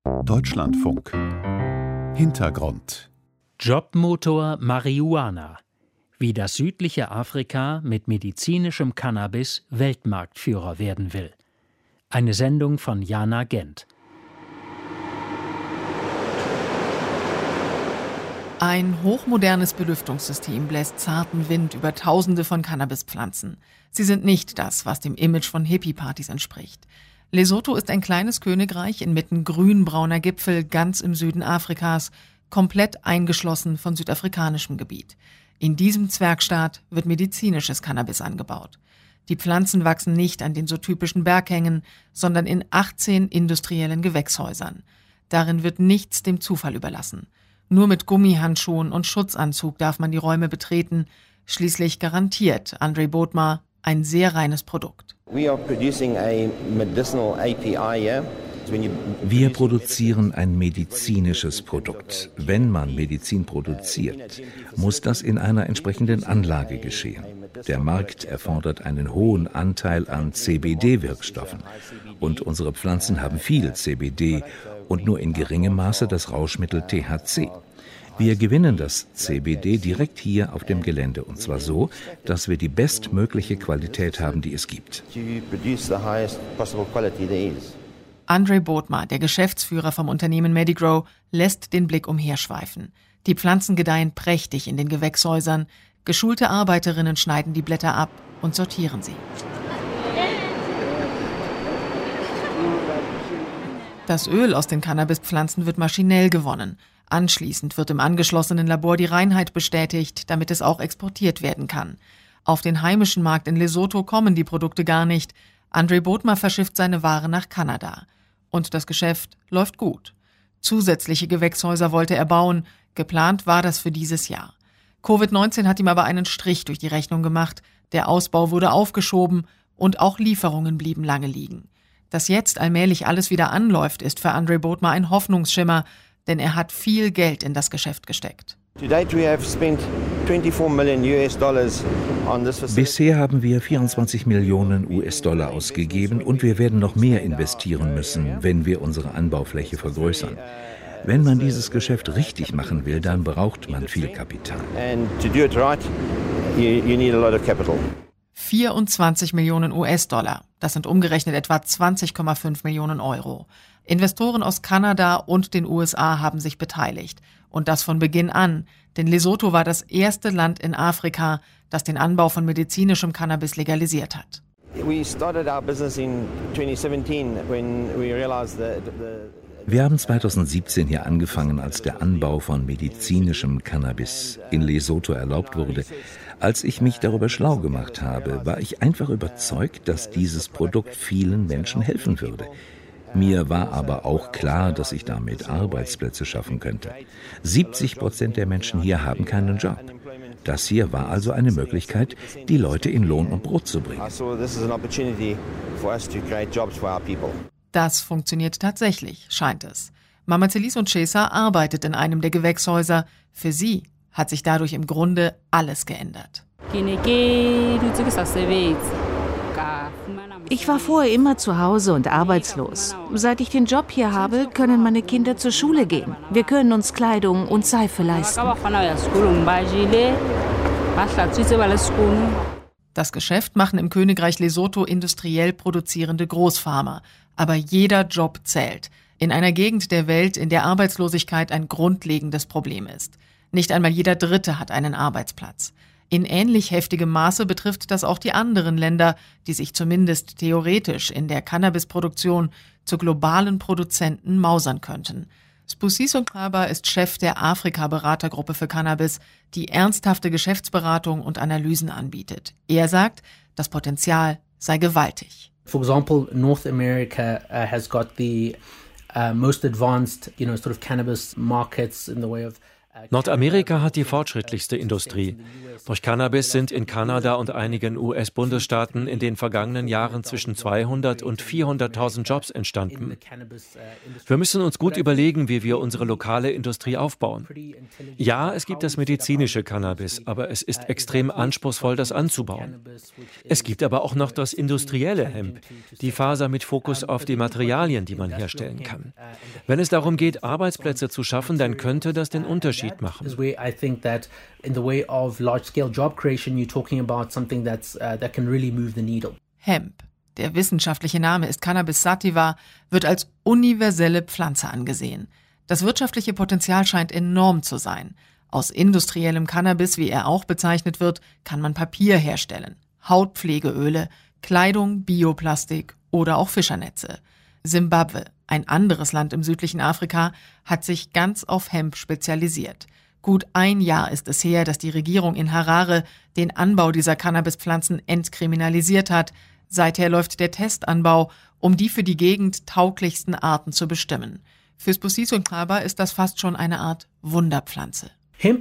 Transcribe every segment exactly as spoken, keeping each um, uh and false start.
Deutschlandfunk. Hintergrund. Jobmotor Marihuana. Wie das südliche Afrika mit medizinischem Cannabis Weltmarktführer werden will. Eine Sendung von Jana Gent. Ein hochmodernes Belüftungssystem bläst zarten Wind über Tausende von Cannabispflanzen. Sie sind nicht das, was dem Image von Hippie-Partys entspricht. Lesotho ist ein kleines Königreich inmitten grün-brauner Gipfel ganz im Süden Afrikas, komplett eingeschlossen von südafrikanischem Gebiet. In diesem Zwergstaat wird medizinisches Cannabis angebaut. Die Pflanzen wachsen nicht an den so typischen Berghängen, sondern in achtzehn industriellen Gewächshäusern. Darin wird nichts dem Zufall überlassen. Nur mit Gummihandschuhen und Schutzanzug darf man die Räume betreten. Schließlich garantiert André Bodma ein sehr reines Produkt. Wir produzieren ein medizinisches Produkt. Wenn man Medizin produziert, muss das in einer entsprechenden Anlage geschehen. Der Markt erfordert einen hohen Anteil an C B D-Wirkstoffen. Und unsere Pflanzen haben viel C B D und nur in geringem Maße das Rauschmittel T H C. Wir gewinnen das C B D direkt hier auf dem Gelände, und zwar so, dass wir die bestmögliche Qualität haben, die es gibt. André Bodma, der Geschäftsführer vom Unternehmen Medigrow, lässt den Blick umherschweifen. Die Pflanzen gedeihen prächtig in den Gewächshäusern. Geschulte Arbeiterinnen schneiden die Blätter ab und sortieren sie. Das Öl aus den Cannabispflanzen wird maschinell gewonnen. Anschließend wird im angeschlossenen Labor die Reinheit bestätigt, damit es auch exportiert werden kann. Auf den heimischen Markt in Lesotho kommen die Produkte gar nicht. André Bodma verschifft seine Ware nach Kanada. Und das Geschäft läuft gut. Zusätzliche Gewächshäuser wollte er bauen. Geplant war das für dieses Jahr. Covid neunzehn hat ihm aber einen Strich durch die Rechnung gemacht. Der Ausbau wurde aufgeschoben und auch Lieferungen blieben lange liegen. Dass jetzt allmählich alles wieder anläuft, ist für André Bodma ein Hoffnungsschimmer, denn er hat viel Geld in das Geschäft gesteckt. Bisher haben wir vierundzwanzig Millionen U S-Dollar ausgegeben und wir werden noch mehr investieren müssen, wenn wir unsere Anbaufläche vergrößern. Wenn man dieses Geschäft richtig machen will, dann braucht man viel Kapital. vierundzwanzig Millionen U S-Dollar. Das sind umgerechnet etwa zwanzig Komma fünf Millionen Euro. Investoren aus Kanada und den U S A haben sich beteiligt. Und das von Beginn an. Denn Lesotho war das erste Land in Afrika, das den Anbau von medizinischem Cannabis legalisiert hat. Wir haben zweitausendsiebzehn hier angefangen, als der Anbau von medizinischem Cannabis in Lesotho erlaubt wurde. Als ich mich darüber schlau gemacht habe, war ich einfach überzeugt, dass dieses Produkt vielen Menschen helfen würde. Mir war aber auch klar, dass ich damit Arbeitsplätze schaffen könnte. siebzig Prozent der Menschen hier haben keinen Job. Das hier war also eine Möglichkeit, die Leute in Lohn und Brot zu bringen. Das funktioniert tatsächlich, scheint es. Mama Celise und Chesa arbeitet in einem der Gewächshäuser. Für sie hat sich dadurch im Grunde alles geändert. Ich war vorher immer zu Hause und arbeitslos. Seit ich den Job hier habe, können meine Kinder zur Schule gehen. Wir können uns Kleidung und Seife leisten. Das Geschäft machen im Königreich Lesotho industriell produzierende Großfarmer. Aber jeder Job zählt. In einer Gegend der Welt, in der Arbeitslosigkeit ein grundlegendes Problem ist. Nicht einmal jeder Dritte hat einen Arbeitsplatz. In ähnlich heftigem Maße betrifft das auch die anderen Länder, die sich zumindest theoretisch in der Cannabisproduktion zu globalen Produzenten mausern könnten. Spusiso Nqaba ist Chef der Afrika-Beratergruppe für Cannabis, die ernsthafte Geschäftsberatung und Analysen anbietet. Er sagt, das Potenzial sei gewaltig. For example, North America uh, has got the uh, most advanced, you know, sort of cannabis markets in the way of Nordamerika hat die fortschrittlichste Industrie. Durch Cannabis sind in Kanada und einigen U S-Bundesstaaten in den vergangenen Jahren zwischen zweihundert und vierhunderttausend Jobs entstanden. Wir müssen uns gut überlegen, wie wir unsere lokale Industrie aufbauen. Ja, es gibt das medizinische Cannabis, aber es ist extrem anspruchsvoll, das anzubauen. Es gibt aber auch noch das industrielle Hemp, die Faser mit Fokus auf die Materialien, die man herstellen kann. Wenn es darum geht, Arbeitsplätze zu schaffen, dann könnte das den Unterschied machen. Hemp, der wissenschaftliche Name ist Cannabis sativa, wird als universelle Pflanze angesehen. Das wirtschaftliche Potenzial scheint enorm zu sein. Aus industriellem Cannabis, wie er auch bezeichnet wird, kann man Papier herstellen, Hautpflegeöle, Kleidung, Bioplastik oder auch Fischernetze. Simbabwe, ein anderes Land im südlichen Afrika, hat sich ganz auf Hemp spezialisiert. Gut ein Jahr ist es her, dass die Regierung in Harare den Anbau dieser Cannabispflanzen entkriminalisiert hat. Seither läuft der Testanbau, um die für die Gegend tauglichsten Arten zu bestimmen. Für Spusiso Nxaba ist das fast schon eine Art Wunderpflanze. Hemp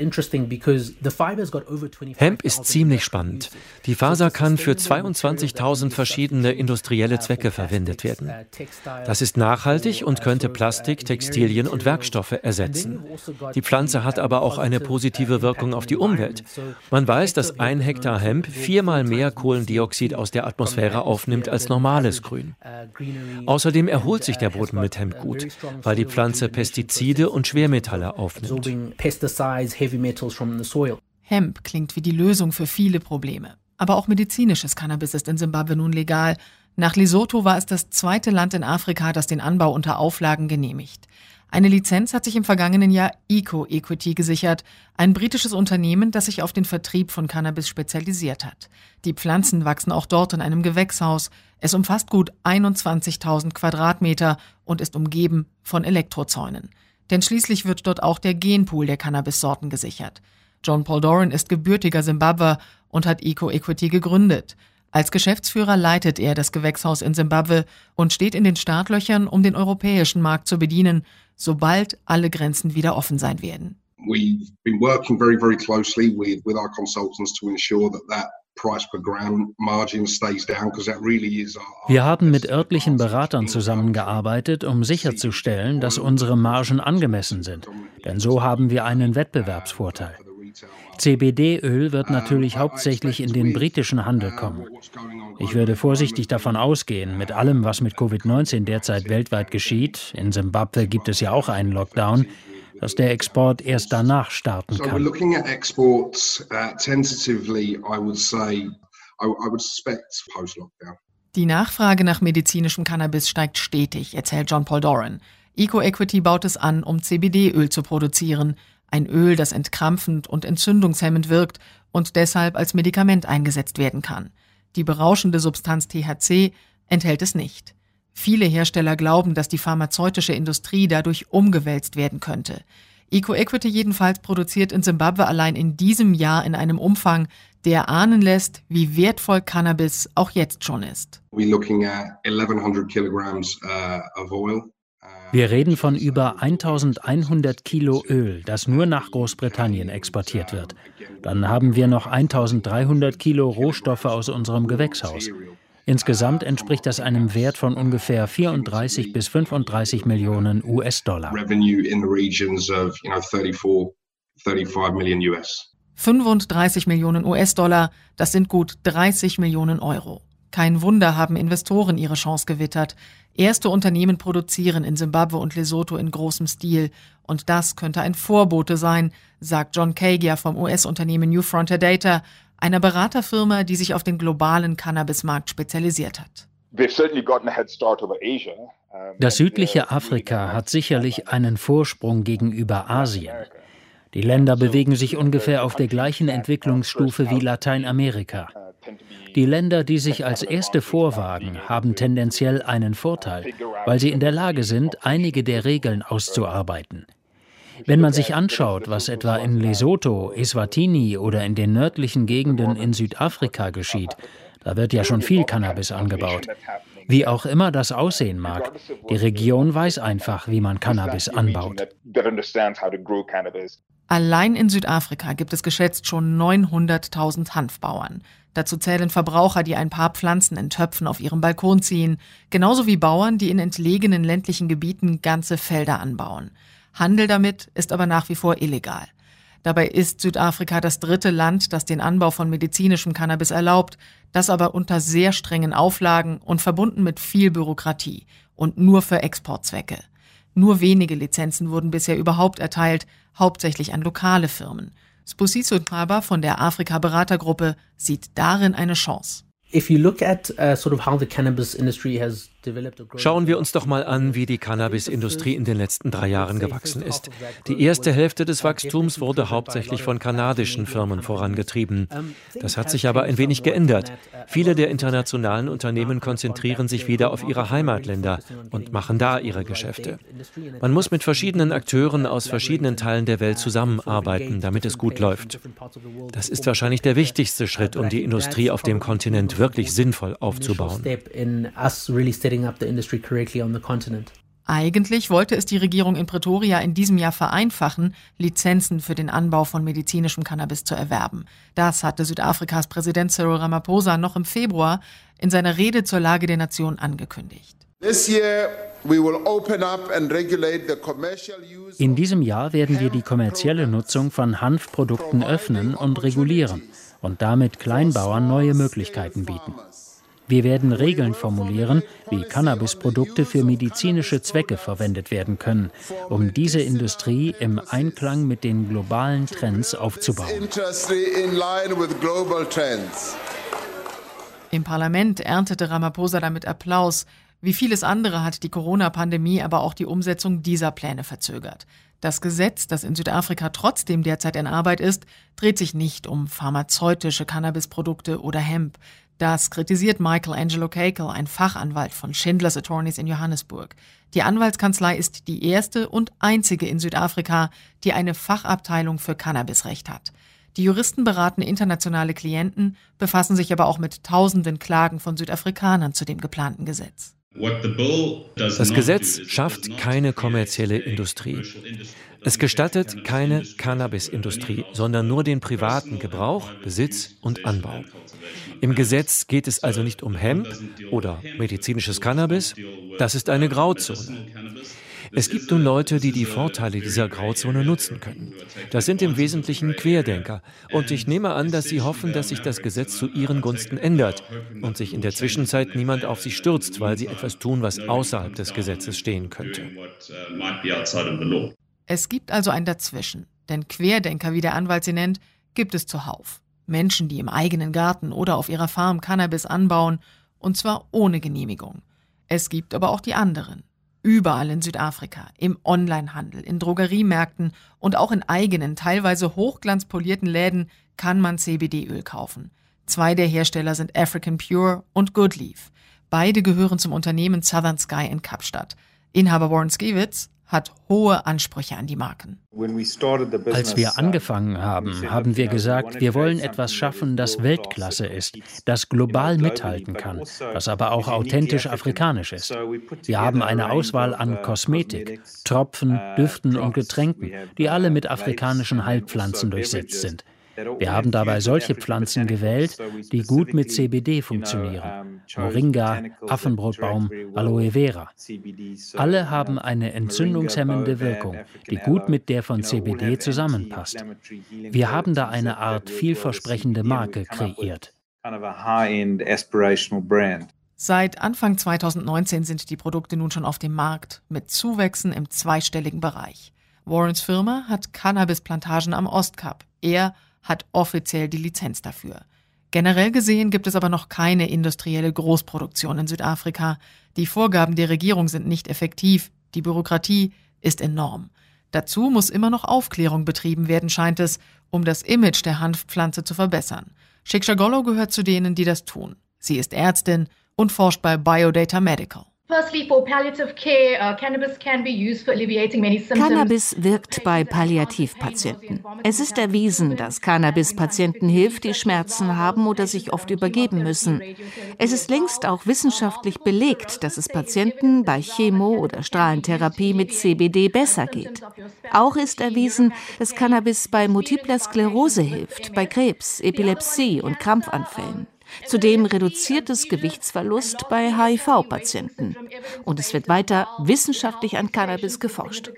ist ziemlich spannend. Die Faser kann für zweiundzwanzigtausend verschiedene industrielle Zwecke verwendet werden. Das ist nachhaltig und könnte Plastik, Textilien und Werkstoffe ersetzen. Die Pflanze hat aber auch eine positive Wirkung auf die Umwelt. Man weiß, dass ein Hektar Hemp viermal mehr Kohlendioxid aus der Atmosphäre aufnimmt als normales Grün. Außerdem erholt sich der Boden mit Hemp gut, weil die Pflanze Pestizide und Schwermetalle aufnimmt. Hemp klingt wie die Lösung für viele Probleme. Aber auch medizinisches Cannabis ist in Simbabwe nun legal. Nach Lesotho war es das zweite Land in Afrika, das den Anbau unter Auflagen genehmigt. Eine Lizenz hat sich im vergangenen Jahr EcoEquity gesichert, ein britisches Unternehmen, das sich auf den Vertrieb von Cannabis spezialisiert hat. Die Pflanzen wachsen auch dort in einem Gewächshaus. Es umfasst gut einundzwanzigtausend Quadratmeter und ist umgeben von Elektrozäunen. Denn schließlich wird dort auch der Genpool der Cannabissorten gesichert. John Paul Doran ist gebürtiger Simbabwer und hat EcoEquity gegründet. Als Geschäftsführer leitet er das Gewächshaus in Simbabwe und steht in den Startlöchern, um den europäischen Markt zu bedienen, sobald alle Grenzen wieder offen sein werden. We've been working very, very closely with, with our consultants to ensure that that Wir haben mit örtlichen Beratern zusammengearbeitet, um sicherzustellen, dass unsere Margen angemessen sind. Denn so haben wir einen Wettbewerbsvorteil. C B D-Öl wird natürlich hauptsächlich in den britischen Handel kommen. Ich würde vorsichtig davon ausgehen, mit allem, was mit Covid neunzehn derzeit weltweit geschieht, in Simbabwe gibt es ja auch einen Lockdown, dass der Export erst danach starten kann. Die Nachfrage nach medizinischem Cannabis steigt stetig, erzählt John Paul Doran. EcoEquity baut es an, um C B D-Öl zu produzieren. Ein Öl, das entkrampfend und entzündungshemmend wirkt und deshalb als Medikament eingesetzt werden kann. Die berauschende Substanz T H C enthält es nicht. Viele Hersteller glauben, dass die pharmazeutische Industrie dadurch umgewälzt werden könnte. EcoEquity jedenfalls produziert in Simbabwe allein in diesem Jahr in einem Umfang, der ahnen lässt, wie wertvoll Cannabis auch jetzt schon ist. Wir reden von über eintausendeinhundert Kilo Öl, das nur nach Großbritannien exportiert wird. Dann haben wir noch eintausenddreihundert Kilo Rohstoffe aus unserem Gewächshaus. Insgesamt entspricht das einem Wert von ungefähr vierunddreißig bis fünfunddreißig Millionen U S-Dollar. fünfunddreißig Millionen U S-Dollar, das sind gut dreißig Millionen Euro. Kein Wunder, haben Investoren ihre Chance gewittert. Erste Unternehmen produzieren in Simbabwe und Lesotho in großem Stil. Und das könnte ein Vorbote sein, sagt John Kagia vom U S-Unternehmen New Frontier Data, einer Beraterfirma, die sich auf den globalen Cannabismarkt spezialisiert hat. Das südliche Afrika hat sicherlich einen Vorsprung gegenüber Asien. Die Länder bewegen sich ungefähr auf der gleichen Entwicklungsstufe wie Lateinamerika. Die Länder, die sich als Erste vorwagen, haben tendenziell einen Vorteil, weil sie in der Lage sind, einige der Regeln auszuarbeiten. Wenn man sich anschaut, was etwa in Lesotho, Eswatini oder in den nördlichen Gegenden in Südafrika geschieht, da wird ja schon viel Cannabis angebaut. Wie auch immer das aussehen mag, die Region weiß einfach, wie man Cannabis anbaut. Allein in Südafrika gibt es geschätzt schon neunhunderttausend Hanfbauern. Dazu zählen Verbraucher, die ein paar Pflanzen in Töpfen auf ihrem Balkon ziehen, genauso wie Bauern, die in entlegenen ländlichen Gebieten ganze Felder anbauen. Handel damit ist aber nach wie vor illegal. Dabei ist Südafrika das dritte Land, das den Anbau von medizinischem Cannabis erlaubt, das aber unter sehr strengen Auflagen und verbunden mit viel Bürokratie und nur für Exportzwecke. Nur wenige Lizenzen wurden bisher überhaupt erteilt, hauptsächlich an lokale Firmen. Spusiso Thaba von der Afrika-Beratergruppe sieht darin eine Chance. If you look at uh, sort of how the cannabis industry has Schauen wir uns doch mal an, wie die Cannabis-Industrie in den letzten drei Jahren gewachsen ist. Die erste Hälfte des Wachstums wurde hauptsächlich von kanadischen Firmen vorangetrieben. Das hat sich aber ein wenig geändert. Viele der internationalen Unternehmen konzentrieren sich wieder auf ihre Heimatländer und machen da ihre Geschäfte. Man muss mit verschiedenen Akteuren aus verschiedenen Teilen der Welt zusammenarbeiten, damit es gut läuft. Das ist wahrscheinlich der wichtigste Schritt, um die Industrie auf dem Kontinent wirklich sinnvoll aufzubauen. Eigentlich wollte es die Regierung in Pretoria in diesem Jahr vereinfachen, Lizenzen für den Anbau von medizinischem Cannabis zu erwerben. Das hatte Südafrikas Präsident Cyril Ramaphosa noch im Februar in seiner Rede zur Lage der Nation angekündigt. In diesem Jahr werden wir die kommerzielle Nutzung von Hanfprodukten öffnen und regulieren und damit Kleinbauern neue Möglichkeiten bieten. Wir werden Regeln formulieren, wie Cannabisprodukte für medizinische Zwecke verwendet werden können, um diese Industrie im Einklang mit den globalen Trends aufzubauen. Im Parlament erntete Ramaphosa damit Applaus. Wie vieles andere hat die Corona-Pandemie aber auch die Umsetzung dieser Pläne verzögert. Das Gesetz, das in Südafrika trotzdem derzeit in Arbeit ist, dreht sich nicht um pharmazeutische Cannabisprodukte oder Hemp. Das kritisiert Michael Angelo Kakel, ein Fachanwalt von Schindlers Attorneys in Johannesburg. Die Anwaltskanzlei ist die erste und einzige in Südafrika, die eine Fachabteilung für Cannabisrecht hat. Die Juristen beraten internationale Klienten, befassen sich aber auch mit tausenden Klagen von Südafrikanern zu dem geplanten Gesetz. Das Gesetz schafft keine kommerzielle Industrie. Es gestattet keine Cannabisindustrie, sondern nur den privaten Gebrauch, Besitz und Anbau. Im Gesetz geht es also nicht um Hemp oder medizinisches Cannabis, das ist eine Grauzone. Es gibt nun Leute, die die Vorteile dieser Grauzone nutzen können. Das sind im Wesentlichen Querdenker. Und ich nehme an, dass sie hoffen, dass sich das Gesetz zu ihren Gunsten ändert und sich in der Zwischenzeit niemand auf sie stürzt, weil sie etwas tun, was außerhalb des Gesetzes stehen könnte. Es gibt also ein Dazwischen. Denn Querdenker, wie der Anwalt sie nennt, gibt es zuhauf. Menschen, die im eigenen Garten oder auf ihrer Farm Cannabis anbauen, und zwar ohne Genehmigung. Es gibt aber auch die anderen. Überall in Südafrika, im Onlinehandel, in Drogeriemärkten und auch in eigenen, teilweise hochglanzpolierten Läden kann man C B D-Öl kaufen. Zwei der Hersteller sind African Pure und Goodleaf. Beide gehören zum Unternehmen Southern Sky in Kapstadt. Inhaber Warren Skiewitz hat hohe Ansprüche an die Marken. Als wir angefangen haben, haben wir gesagt, wir wollen etwas schaffen, das Weltklasse ist, das global mithalten kann, das aber auch authentisch afrikanisch ist. Wir haben eine Auswahl an Kosmetik, Tropfen, Düften und Getränken, die alle mit afrikanischen Heilpflanzen durchsetzt sind. Wir haben dabei solche Pflanzen gewählt, die gut mit C B D funktionieren. Moringa, Affenbrotbaum, Aloe Vera. Alle haben eine entzündungshemmende Wirkung, die gut mit der von C B D zusammenpasst. Wir haben da eine Art vielversprechende Marke kreiert. Seit Anfang zweitausendneunzehn sind die Produkte nun schon auf dem Markt, mit Zuwächsen im zweistelligen Bereich. Warrens Firma hat Cannabisplantagen am Ostkap. Er hat offiziell die Lizenz dafür. Generell gesehen gibt es aber noch keine industrielle Großproduktion in Südafrika. Die Vorgaben der Regierung sind nicht effektiv, die Bürokratie ist enorm. Dazu muss immer noch Aufklärung betrieben werden, scheint es, um das Image der Hanfpflanze zu verbessern. Shikshagolo gehört zu denen, die das tun. Sie ist Ärztin und forscht bei Biodata Medical. Cannabis wirkt bei Palliativpatienten. Es ist erwiesen, dass Cannabis Patienten hilft, die Schmerzen haben oder sich oft übergeben müssen. Es ist längst auch wissenschaftlich belegt, dass es Patienten bei Chemo- oder Strahlentherapie mit C B D besser geht. Auch ist erwiesen, dass Cannabis bei multipler Sklerose hilft, bei Krebs, Epilepsie und Krampfanfällen. Zudem reduziertes Gewichtsverlust bei H I V-Patienten. Und es wird weiter wissenschaftlich an Cannabis geforscht.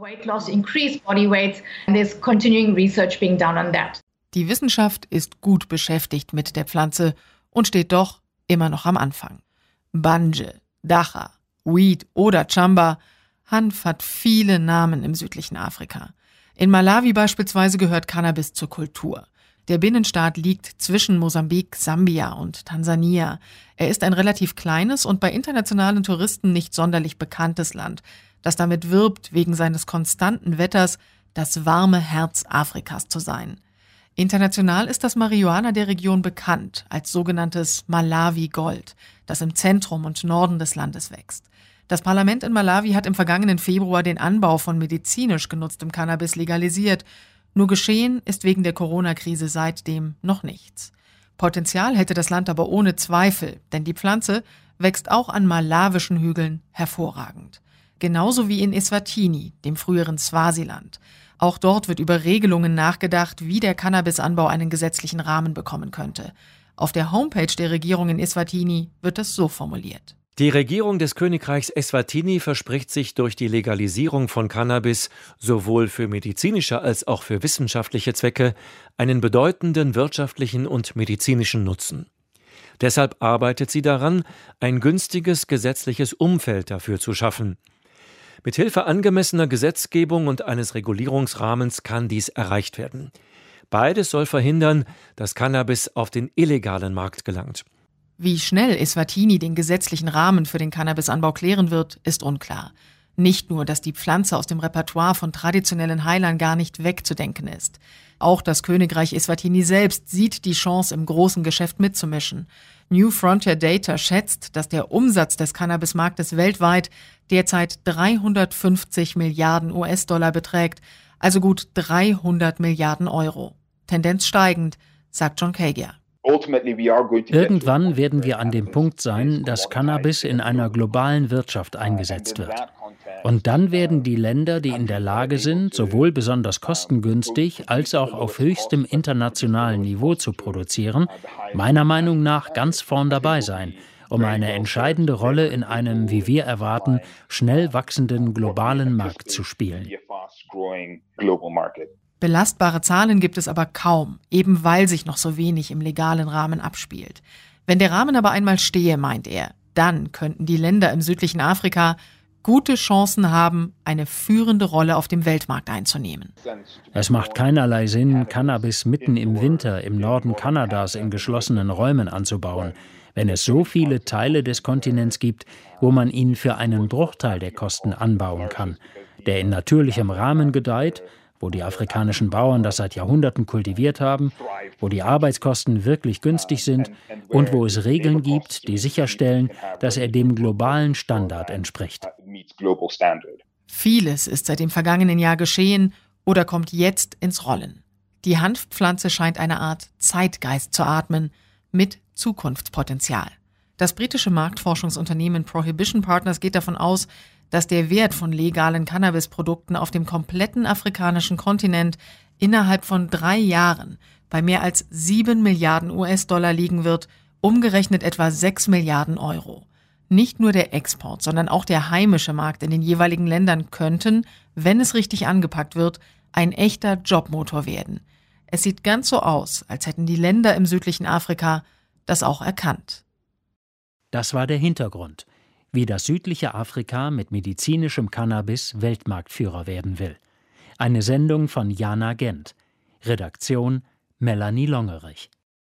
Die Wissenschaft ist gut beschäftigt mit der Pflanze und steht doch immer noch am Anfang. Banje, Dacha, Weed oder Chamba, Hanf hat viele Namen im südlichen Afrika. In Malawi beispielsweise gehört Cannabis zur Kultur. Der Binnenstaat liegt zwischen Mosambik, Sambia und Tansania. Er ist ein relativ kleines und bei internationalen Touristen nicht sonderlich bekanntes Land, das damit wirbt, wegen seines konstanten Wetters das warme Herz Afrikas zu sein. International ist das Marihuana der Region bekannt als sogenanntes Malawi Gold, das im Zentrum und Norden des Landes wächst. Das Parlament in Malawi hat im vergangenen Februar den Anbau von medizinisch genutztem Cannabis legalisiert. Nur geschehen ist wegen der Corona-Krise seitdem noch nichts. Potenzial hätte das Land aber ohne Zweifel, denn die Pflanze wächst auch an malawischen Hügeln hervorragend. Genauso wie in Eswatini, dem früheren Swasiland. Auch dort wird über Regelungen nachgedacht, wie der Cannabisanbau einen gesetzlichen Rahmen bekommen könnte. Auf der Homepage der Regierung in Eswatini wird das so formuliert. Die Regierung des Königreichs Eswatini verspricht sich durch die Legalisierung von Cannabis sowohl für medizinische als auch für wissenschaftliche Zwecke einen bedeutenden wirtschaftlichen und medizinischen Nutzen. Deshalb arbeitet sie daran, ein günstiges gesetzliches Umfeld dafür zu schaffen. Mithilfe angemessener Gesetzgebung und eines Regulierungsrahmens kann dies erreicht werden. Beides soll verhindern, dass Cannabis auf den illegalen Markt gelangt. Wie schnell Eswatini den gesetzlichen Rahmen für den Cannabisanbau klären wird, ist unklar. Nicht nur, dass die Pflanze aus dem Repertoire von traditionellen Heilern gar nicht wegzudenken ist. Auch das Königreich Eswatini selbst sieht die Chance, im großen Geschäft mitzumischen. New Frontier Data schätzt, dass der Umsatz des Cannabismarktes weltweit derzeit dreihundertfünfzig Milliarden U S-Dollar beträgt, also gut dreihundert Milliarden Euro. Tendenz steigend, sagt John Kagia. Irgendwann werden wir an dem Punkt sein, dass Cannabis in einer globalen Wirtschaft eingesetzt wird. Und dann werden die Länder, die in der Lage sind, sowohl besonders kostengünstig als auch auf höchstem internationalen Niveau zu produzieren, meiner Meinung nach ganz vorn dabei sein, um eine entscheidende Rolle in einem, wie wir erwarten, schnell wachsenden globalen Markt zu spielen. Belastbare Zahlen gibt es aber kaum, eben weil sich noch so wenig im legalen Rahmen abspielt. Wenn der Rahmen aber einmal stehe, meint er, dann könnten die Länder im südlichen Afrika gute Chancen haben, eine führende Rolle auf dem Weltmarkt einzunehmen. Es macht keinerlei Sinn, Cannabis mitten im Winter im Norden Kanadas in geschlossenen Räumen anzubauen, wenn es so viele Teile des Kontinents gibt, wo man ihn für einen Bruchteil der Kosten anbauen kann, der in natürlichem Rahmen gedeiht, wo die afrikanischen Bauern das seit Jahrhunderten kultiviert haben, wo die Arbeitskosten wirklich günstig sind und wo es Regeln gibt, die sicherstellen, dass er dem globalen Standard entspricht. Vieles ist seit dem vergangenen Jahr geschehen oder kommt jetzt ins Rollen. Die Hanfpflanze scheint eine Art Zeitgeist zu atmen mit Zukunftspotenzial. Das britische Marktforschungsunternehmen Prohibition Partners geht davon aus, dass der Wert von legalen Cannabisprodukten auf dem kompletten afrikanischen Kontinent innerhalb von drei Jahren bei mehr als sieben Milliarden U S-Dollar liegen wird, umgerechnet etwa sechs Milliarden Euro. Nicht nur der Export, sondern auch der heimische Markt in den jeweiligen Ländern könnten, wenn es richtig angepackt wird, ein echter Jobmotor werden. Es sieht ganz so aus, als hätten die Länder im südlichen Afrika das auch erkannt. Das war der Hintergrund, wie das südliche Afrika mit medizinischem Cannabis Weltmarktführer werden will. Eine Sendung von Jana Gent. Redaktion Melanie Longerich.